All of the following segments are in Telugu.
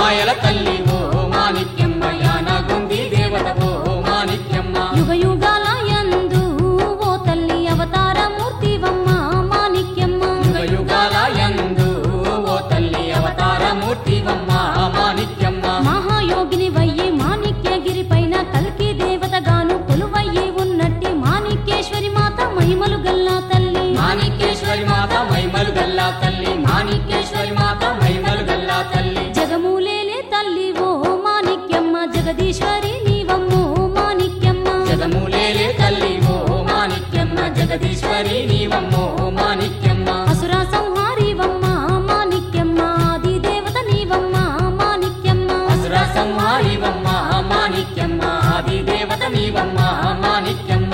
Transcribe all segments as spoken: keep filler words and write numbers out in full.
మాయల తల్లి ఓ మాణిక్యమ్మ యానగుంది దేవత ఓ మాణిక్యమ్మ యుగ యుగాల యందు ఓ తల్లి అవతార మూర్తివమ్మ మాణిక్యమ్మ యుగ యుగాల యందు ఓ తల్లి అవతార మూర్తివమ్మ మాణిక్యమ్మ మహాయోగిని వయ్యి మాణిక్యగిరి పైన కల్కి దేవతగాను కొలువయ్యి ఉన్నట్టి మాణిక్యేశ్వరి మాత మహిమలు గల్లా తల్లి మాణిక్యేశ్వరి మాత మహిమలు గల్లా తల్లి మాణిక్యేశ్వరి మాత మహిమలు గల్లా తల్లి జగమూలేలే తల్లి ఓ మాణిక్యమ్మ జగదీశ్వరి నీవమ్మో మాణిక్యమ్మ జగమూలేలే తల్లి ఓ మాణిక్యమ్మ జగదీశ్వరి నీవమ్మో మాణిక్యమ్మ అసుర సంహారివమ్మ మాణిక్యమ్మ ఆది దేవత నీవమ్మ మాణిక్యమ్మ అసుర సంహారివమ్మ మాణిక్యమ్మ ఆది దేవత నీవమ్మ మాణిక్యమ్మ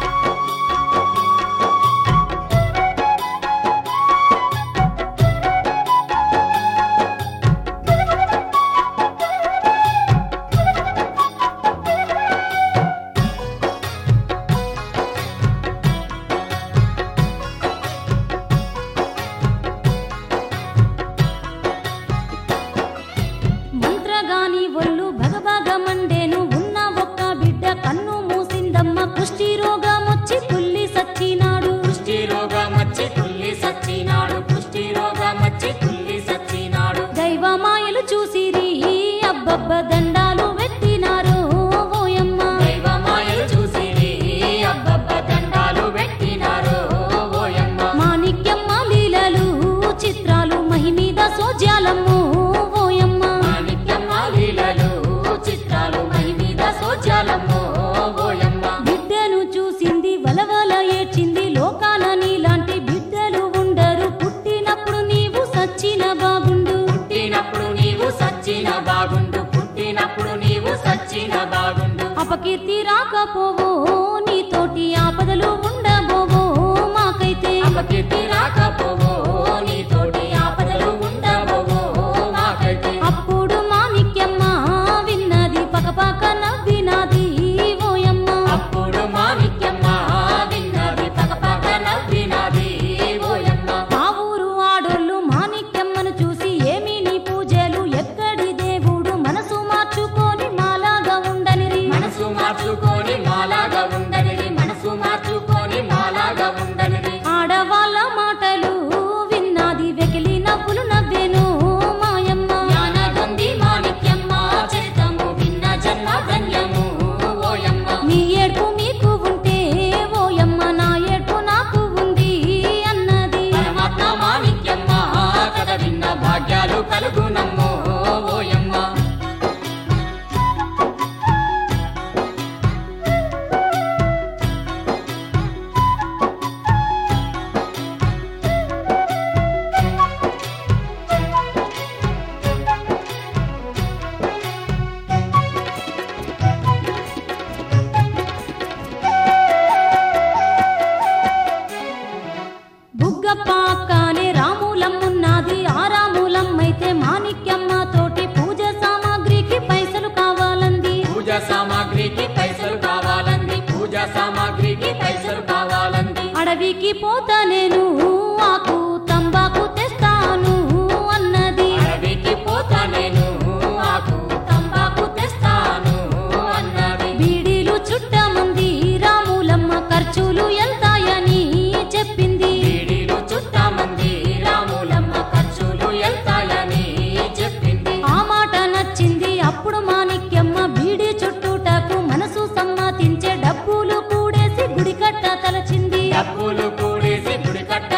మంత్రగాని ఒళ్ళు భగభగమండేను ఉన్న ఒక్క బిడ్డ కన్ను మూసిందమ్మ కుష్టి రోగమొచ్చి తుల్లి సచ్చినాడు కుష్టి రోగమచ్చి తుల్లి సచ్చినాడు కుష్టి రోగమచ్చి తుల్లి సచ్చినాడు దైవ మాయలు చూసిరి అబ్బబ్బ దండాలు పెట్టినారు ఓయమ్మ దైవ మాయలు చూసిరి అబ్బబ్బ దండాలు పెట్టినారు ఓయమ్మ మాణిక్యమ్మ లీలలు చిత్రాలు మహిమీద సోజ్యాలమ్ము ఓయమ్మ మాణిక్యమ్మ లీలలు చిత్రాలు మహిమీద సోజ్యాలమ్మో ఓయమ్మ బిడ్డను చూసింది వలవల ఏడ్చింది లోకాన నీలాంటి బిడ్డలు ఉండరు పుట్టినప్పుడు నీవు సచ్చిన బాగుండు పుట్టినప్పుడు నీవు సచ్చిన బాగుండు పుట్టినప్పుడు నీవు సచ్చిన బాగుండు అపకీర్తి రాకపోవో నీతోటి ఆపదలు ఉండబోవో మాకైతే అపకీర్తి రాకపోవో నీతోటి ఆపదలు ఉండబోవో మాకైతే అప్పుడు మాణిక్యమ్మ విన్నది పకపక నవ్వినాది ఓయమ్మ అప్పుడు మాణిక్యమ్మ విన్నది పకపక నవ్వినది ఓయమ్మ ఆ ఊరు ఆడోళ్ళు మాణిక్యమ్మను చూసి ఏమి నీ పూజలు ఎక్కడి దేవుడు మనసు మార్చుకొని మాలాగా ఉండనిరి మనసు మార్చుకొని మాలాగా ఉండనిది మనసు మార్చుకొని మాలాగా ఉండనిది ఆడవాళ్ళ మాటలు విన్నది వెకిలి నవ్వులు నవ్వేను మాయమ్మ యానగుంది మాణిక్యమ్మ చరితము విన్న జన్మ ధన్యము ఓయమ్మ నీ ఏడ్పు మీకు ఉంటే ఓయమ్మ నా ఏడ్పు నాకు ఉంది అన్నది పరమాత్మ మాణిక్యమ్మ కథ విన్న భాగ్యాలు కలుగునమ్మో ఓయమ్మ బుగ్గపాకానే రాములమ్మున్నది ఆ రాములమ్మైతే మాణిక్యమ్మ తోటి పూజ సామాగ్రికి పైసలు కావాలంది పూజ సామాగ్రికి పైసలు కావాలంది పూజ సామాగ్రికి పైసలు కావాలంది అడవికి పోతా నేను ఆకు తంబాకు తెస్తాను అన్నది అడవికి పోతా నేను ఆకు తంబాకు తెస్తాను అన్నది బీడీలు చుట్టమంది రాములమ్మ ఖర్చులు ఎంతాయని చెప్పింది బీడీలు చుట్టమంది రాములమ్మ ఖర్చులు వెళ్తాయని చెప్పింది ఆ మాట నచ్చింది అప్పుడు మాణిక్యమ్మ బీడీ చుట్టూటకు మనసు సమ్మతించే డబ్బులు కూడేసి గుడి కట్ట తలచింది డబ్బులు కూడేసి గుడి కట్ట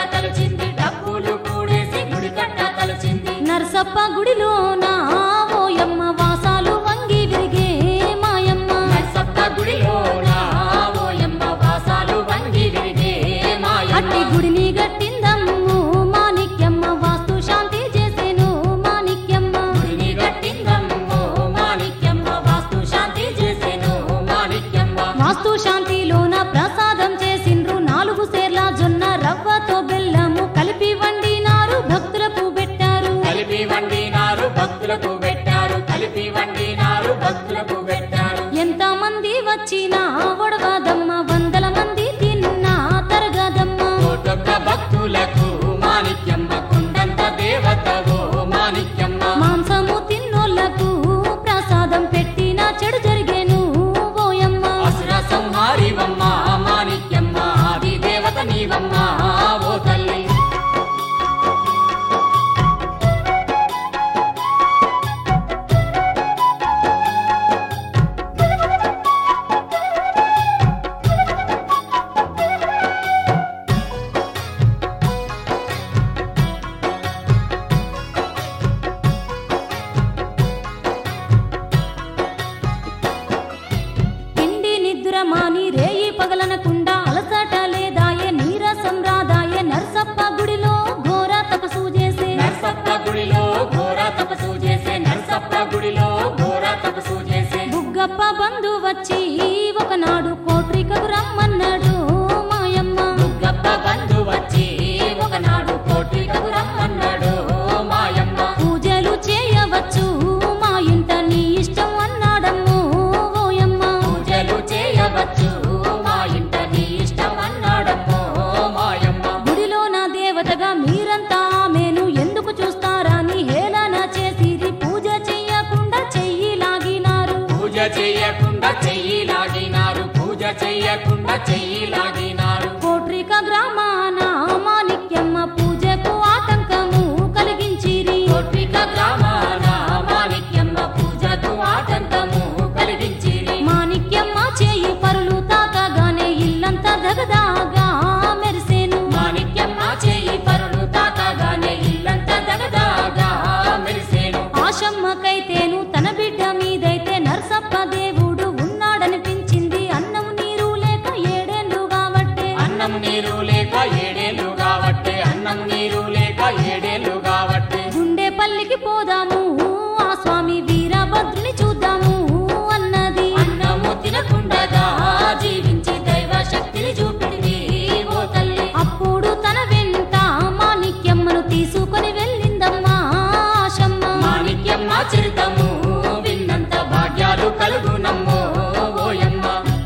వచ్చి ఒకనాడు కోట్రికకు రమ్మన్నాడు మాయమ్మ. ముగ్గప్ప బంధు వచ్చి ఒకనాడు కోట్రికకు రమ్మన్నాడు మాయమ్మ. పూజలు చేయవచ్చు మా ఇంట నీ ఇష్టం అన్నాడమ్మో ఓయమ్మ. పూజలు చేయవచ్చు మా ఇంట నీ ఇష్టం అన్నాడమ్మో మాయమ్మ. గుడిలో నా దేవతగా మీరంతా ఆమెను ఎందుకు చూస్తారని హేళన చేసిరి. పూజ చెయ్యకుండా చెయ్యి లాగినారు. పూజ చెయ్యకుండా చెయ్యి లాగినారు. పూజ చెయ్యకుండా చెయ్యి లాగినారు. కోట్రిక గ్రామాన మాణిక్యమ్మ పూజకు ఆటంకము కలిగించిరి. కోట్రిక గ్రామాన మాణిక్యమ్మ పూజకు ఆటంకము కలిగించిరి. మాణిక్యమ్మ చేయి పరులు తాకగానే ఇల్లంతా దగదాగా మెరిసేను. మాణిక్యమ్మ చేయి పరులు తాకగానే ఇల్లంతా దగదాగా మెరిసేను. ఆశమ్మకైతేను తన బిడ్డ మీదైతే నరసప్ప దేవుడు ఉన్నాడనిపించింది. అన్నం నీరు లేక ఏడేళ్లు కాబట్టే అన్నం నీరు లేక ఏడేళ్లు కాబట్టే అన్నం నీరు లేక ఏడేళ్లు కాబట్టే గుండెపల్లికి పోదాము ఆ స్వామి వీరభద్రుని చూద్దాము అన్నది. అన్నము తినకుండగా జీవించి దైవ శక్తిని చూపిడివి ఓ తల్లి. అప్పుడు తన వెంట మాణిక్యమ్మను తీసుకొని వెళ్ళిందమ్మా ఆశమ్మ. మాణిక్యమ్మ చరితము విన్నంత భాగ్యాలు కలుగునమ్మో ఓయమ్మ.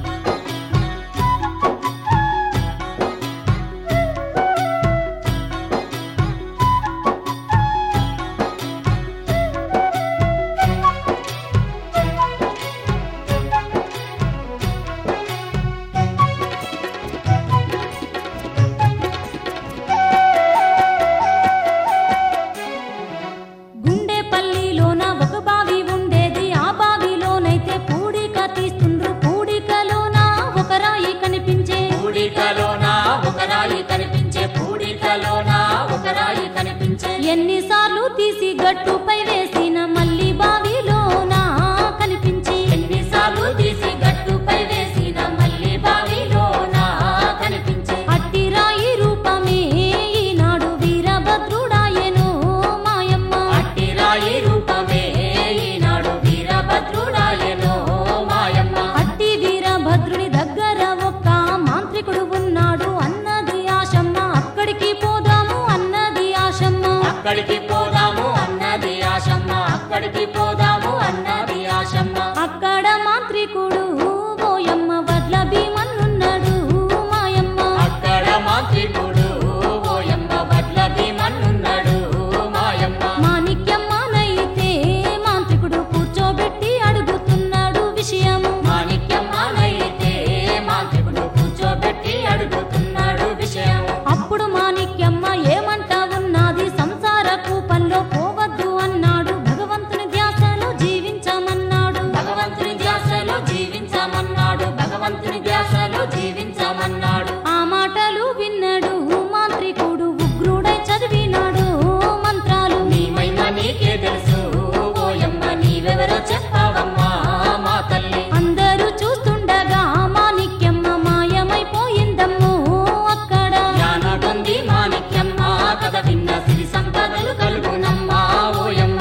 గుండెపల్లిలోన ఒక బావి ఉండేది. ఆ బావిలోనైతే పూడిక తీస్తుండ్రు. పూడికలోన ఒక రాయి కనిపించే. పూడికలోన ఒక రాయి కనిపించే. పూడికలోన ఒక రాయి కనిపించే. ఎన్నిసార్లు తీసి గట్టుపై వేసిన మళ్ళీ బావిలోన కనిపించి. ఎన్నిసార్లు తీసి గట్టుపై వేసిన మళ్ళీ బావిలోన కనిపించే. అట్టి రాయి రూపమే ఈనాడు వీరభద్రుడాయెను మాయమ్మ. అట్టి రాయి రూపమే ఈనాడు వీరభద్రుడాయెనో మాయమ్మ. అట్టి వీరభద్రుని దగ్గర ఒక్క మాంత్రికుడు ఉన్నాడు అన్నది ఆశమ్మ. అక్కడికి పోదాము అన్నది ఆశమ్మ. అక్కడికి పోదాము అన్నది ఆశమ్మ. అక్కడికి పోదాము అన్నది ఆశమ్మ. అక్కడ మాంత్రికుడు ఓయమ్మ వడ్ల భీమన్నున్నాడు మాయమ్మ. అక్కడ మాంత్రికుడు ఓయమ్మ వడ్ల భీమన్నున్నాడు మాయమ్మ. మాణిక్యమ్మనైతే మాంత్రికుడు కూర్చోబెట్టి అడుగుతున్నాడు విషయము. మాణిక్యమ్మనైతే మాంత్రికుడు కూర్చోబెట్టి అడుగుతున్నాడు విషయం. అప్పుడు మాణిక్యమ్మ ఏమంటా ఉన్నది. సంసార కూపంలో పోవద్దు అన్నాడు. భగవంతుని ధ్యాసలో జీవించమన్నాడు. భగవంతుని ధ్యాసలో జీవించమన్నాడు. భగవంతుని ధ్యాసలో జీవించమన్నాడు. ఆ మాటలు విన్నాడు మాంత్రికుడు. ఉగ్రుడై చదివినాడు మంత్రాలు. నీ మహిమ నీకే తెలుసు ఓయమ్మ. నీవెవరో చెప్పవమ్మా మా తల్లి. అందరూ చూస్తుండగా మాణిక్యమ్మ మాయమైపోయిందమ్మో అక్కడ. జ్ఞానగొంది మాణిక్యమ్మ కథ విన్న సిరి సంపదలు కలుగునమ్మా ఓయమ్మ.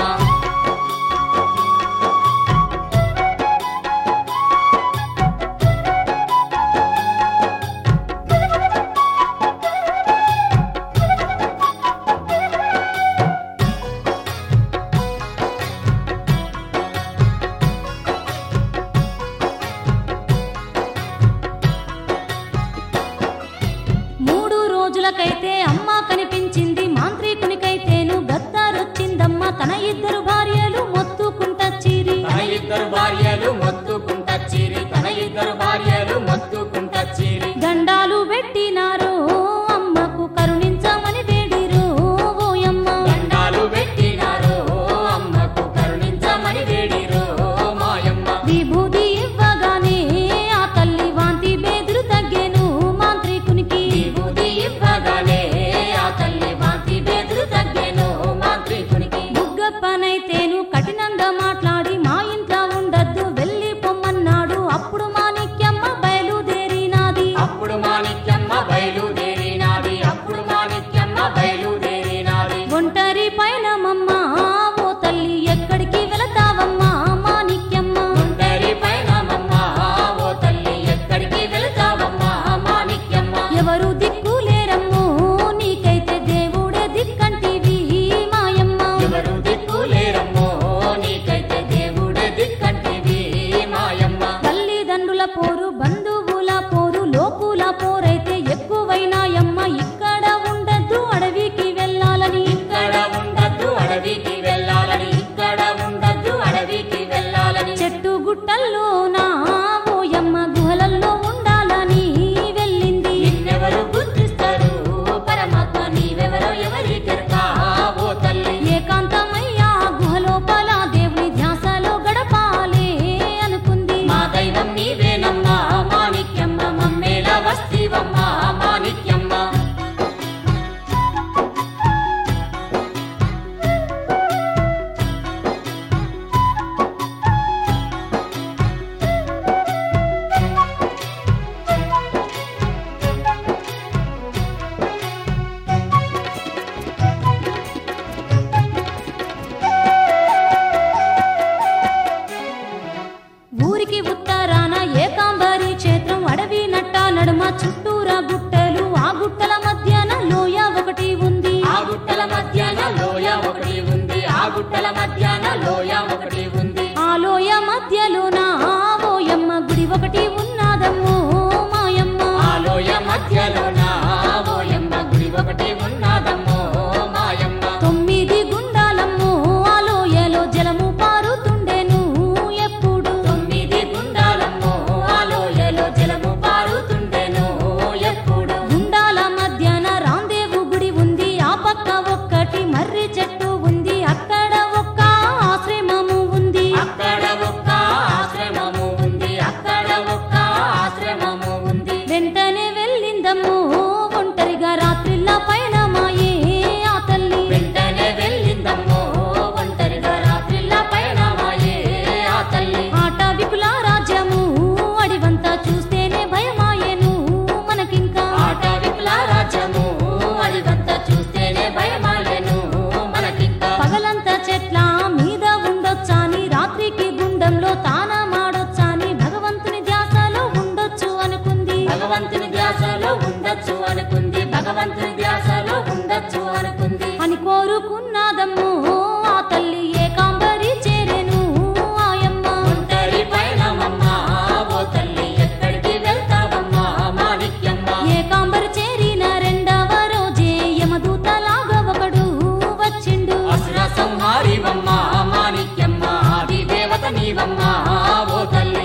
నడుమ చుట్టూరా గుట్టలు, ఆ గుట్టల మధ్యాన లోయ ఒకటి ఉంది. ఆ గుట్టల మధ్యాన లోయ ఒకటి ఉంది. ఆ గుట్టల మధ్యాన లోయ ఒకటి ఉంది. ఆ లోయ మధ్యలోన ఓయమ్మ గుడి ఒకటి ఉన్నదమ్మో మాయమ్మ. ఆ లోయ మధ్యలోన ఓయమ్మ గుడి ఒకటి ఉన్నదమ్మో మాయమ్మ. తొమ్మిది గుండాలమ్మో ఆ లోయలో జలము పారుతుండెను ఎప్పుడు. తొమ్మిది గుండాలమ్మో ఆ లోయలో జలము పారుతుండెను ఎప్పుడు. గుండాల మధ్యాన రాందేవు గుడి ఉంది. ఆ పక్క ఒక్కటి మర్రి చెట్టు ఉంది. అక్కడ ఒక్క ఆశ్రమము ఉంది. అక్కడ ఒక్క ఆశ్రమము ఉంది. అక్కడ ఒక్క ఆశ్రమము ఉంది. వెంటనే వెళ్ళిందమ్మో ఒంటరిగా రాత్రిళ్ళ పైన మాయే ఆ తల్లి. వెంటనే వెళ్ళిందమ్మో ఒంటరిగా రాత్రిళ్ళ పైన మాయే ఆ తల్లి. ఆటవికుల రాజ్యము అడివంతా చూస్తేనే భయమాయెను మనకింకా. ఆటవికుల రాజ్యము అడివంతా చూస్తేనే భయమాయెను మనకింకా. పగలంతా చెట్ల మీద ఉండొచ్చాని, రాత్రికి గుండంలో తానమాడొచ్చాని, భగవంతుని ధ్యాసలో ఉండొచ్చు అనుకుంది. భగవంతుని ధ్యాసలో ఉండొచ్చు అనుకుంది. భగవంతుని ధ్యాసలో ఉండొచ్చు అనుకుంది. అని కోరుకున్నదమ్మో ఆ తల్లి ఏకాంబరి చేరెను ఆయమ్మ. ఒంటరి పయనమమ్మ ఓ తల్లి ఎక్కడికి వెళ్తావమ్మా మాణిక్యమ్మ. ఏకాంబరి చేరిన రెండవ రోజే యమదూతలాగా ఒకడు వచ్చిండు. అసుర సంహారివమ్మ మాణిక్యమ్మ. ఆది దేవత నీవమ్మ ఓ తల్లి.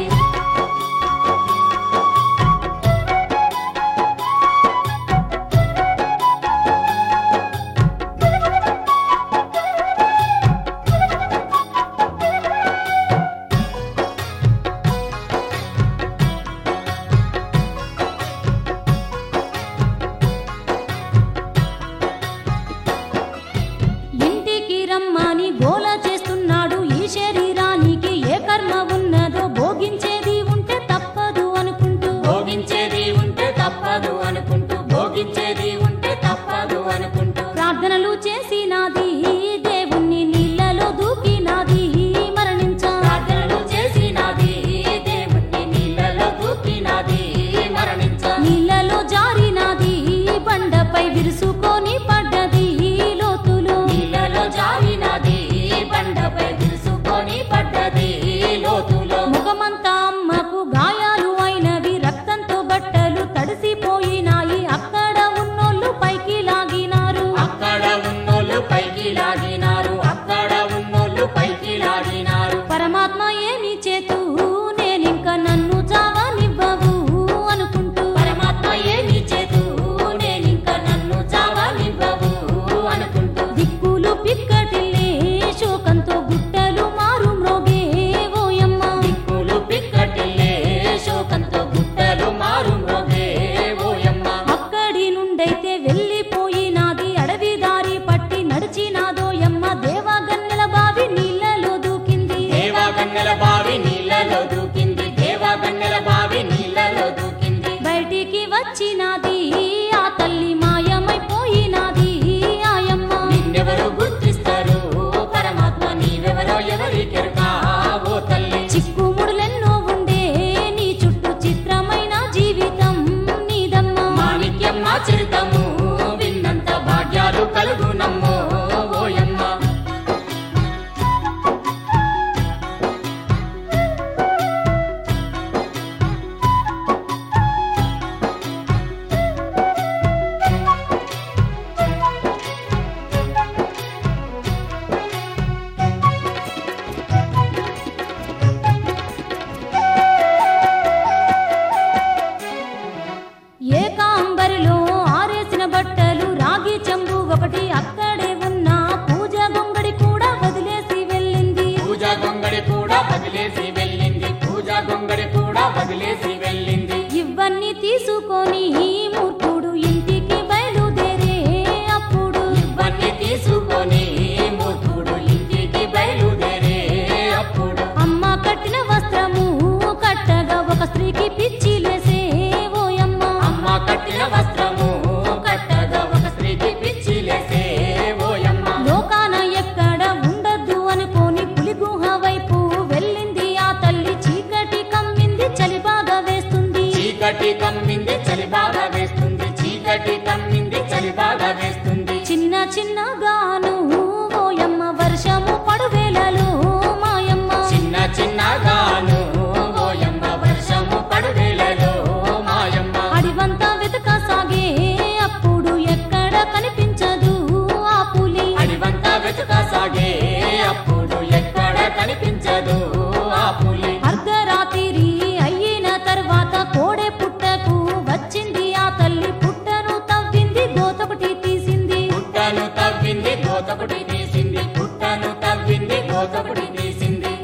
ఇంటికి రమ్మని గోల చేస్తున్నాడు. ఈ శరీరానికి ఏ కర్మ ఉన్నదో భోగించేది ఉంటే తప్పదు అనుకుంటూ. భోగించేది ఉంటే తప్పదు అనుకుంటూ. భోగించేది ఉంటే తప్పదు అనుకుంటూ. ప్రార్థనలు చేసినాది, దేవుణ్ణి నీళ్ళలో దూకినాది, మరణించా. ప్రార్థనలు చేసినాది, దేవుణ్ణి నీళ్ళలో దూకినాది, మరణించ. నీళ్ళలో జారినాది, బండపై విరుసుకొని పడ్డది లోతులో. నీళ్ళలో జారినది, బండపై విరుసుకొని పడ్డది లోతులో. ముఖమంతా అమ్మకు గాయాలు అయినవి, రక్తంతో బట్టలు తడిసిపోయినాయి. అక్కడ ఉన్నోళ్ళు పైకి లాగినారు. అక్కడ ఉన్నోళ్ళు పైకి లాగినారు. అక్కడ ఉన్నోళ్ళు పైకి లాగినారు. పరమాత్మ ఏమి చేతు నేనింక నన్ను చావనివ్వవు అనుకుంటూ. పరమాత్మ ఏమి చేతు నేనింక నన్ను చావనివ్వవు అనుకుంటూ. దిక్కులు పిక్కటిల్లే శోకంతో గుట్టలు మారు మ్రోగే ఓయమ్మ. దిక్కులు పిక్కటిల్లే శోకంతో గుట్టలు మారు మ్రోగే ఓయమ్మ. అక్కడి నుండైతే వెళ్ళిపోయినాది, అడవి దారి పట్టి నడిచినాదోయమ్మ. దేవగన్నెల బావి నీళ్ళలో దూకింది. దేవగన్నెల బావి నీళ్ళలో దూకింది. దేవగన్నెల బావి నీళ్ళలో దూకింది. బయటికి వచ్చినాది, ఆ తల్లి మాయమైపోయినాది ఆయమ్మ. నిన్నెవరు గుర్తిస్తారు పరమాత్మ నీవెవరో ఎవరికెరుకా ఓ తల్లి. చిక్కుముడులెన్నో ఉండే నీ చుట్టూ, చిత్రమైన జీవితం నీదమ్మ. మాణిక్యమ్మ చరితము విన్నంత భాగ్యాలు కలుగునమ్మో ఓయమ్మ. ఏకాంబరిలో ఆరేసిన బట్టలు, రాగి చెంబు ఒకటి అక్కడే ఉన్న. పూజ గొంగడి కూడా వదిలేసి వెళ్ళింది. పూజ గొంగడి కూడా వదిలేసి వెళ్ళింది. పూజ గొంగడి కూడా వదిలేసి వెళ్ళింది. ఇవన్నీ తీసుకొని మూర్ఖుడు ఇంటికి బయలుదేరే అప్పుడు. ఇవన్నీ తీసుకొని మూర్ఖుడు ఇంటికి బయలుదేరే అప్పుడు. అమ్మ కట్టిన వస్త్రము కట్టగా ఒక స్త్రీకి పిచ్చి లేసే ఓయమ్మ. అమ్మ కట్టిన వస్త్రము కట్టగా ఒక స్త్రీకి పిచ్చి లేసే ఓయమ్మ. లోకాన ఎక్కడ ఉండద్దు అనుకోని పులిగుహ వైపు వెళ్ళింది ఆ తల్లి. చీకటి కమ్మింది, చలి బాగా వేస్తుంది.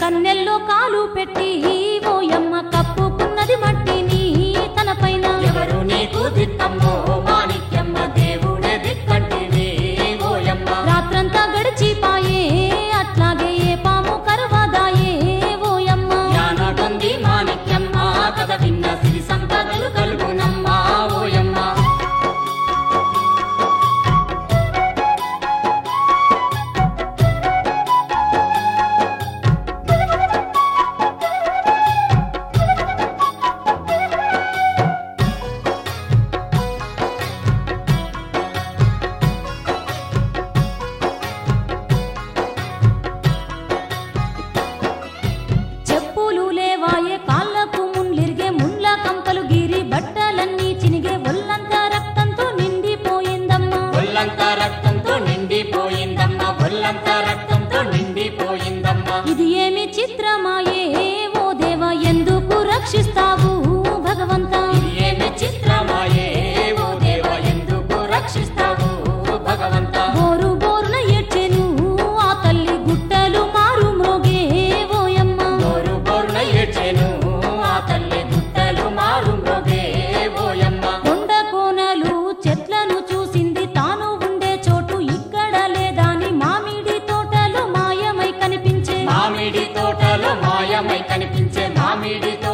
కన్నెల్లో కాలు పెట్టి ఓయమ్మ కప్పుకున్నది మట్టిని తన పైన. ఎవరు నీకు దిక్కమ్మో మాణిక్యమ్మ దేవుడే దిక్కంటివి ఓయమ్మ. రాత్రంతా గడిచిపాయే అట్లాగే ఏ పాము కరవదాయే ఓయమ్మ. జ్ఞానగొంది మాణిక్యమ్మ కథ విన్న సిరి సంపదలు కలుగునమ్మా ఓయమ్మ. చెప్పులు లేవాయే కాళ్ళకు ముళ్ళిరిగే ముళ్ళ కంపలు గీరి బట్టలన్నీ చినిగే ఒళ్ళంతా రక్తంతో నిండిపోయిందమ్మా. ఒళ్ళంతా రక్తంతో నిండిపోయిందమ్మా. ఒళ్ళంతా రక్తంతో నిండిపోయిందమ్మా. ఇది ఏమి చిత్రమాయే ఓ దేవా ఎందుకు రక్షిస్తావు భగవంతా. ఇది ఏమి చిత్రమాయే ఓ దేవ ఎందుకు రక్షిస్తావు భగవంత. బోరు బోరున ఏడ్చెను ఆ తల్లి గుట్టలు మారు మ్రోగే ఓయమ్మ. బోరు బోరున ఏడ్చెను ఆ తల్లి గుట్టలు మారు మ్రోగే ఓయమ్మ. కొండ కోనలు చెట్లను చూసింది తాను ఉండే చోటు ఇక్కడ లేదాని మామిడి తోటలో మాయమై కనిపించే. మామిడి తోటలో మాయమై కనిపించే. మామిడి తోట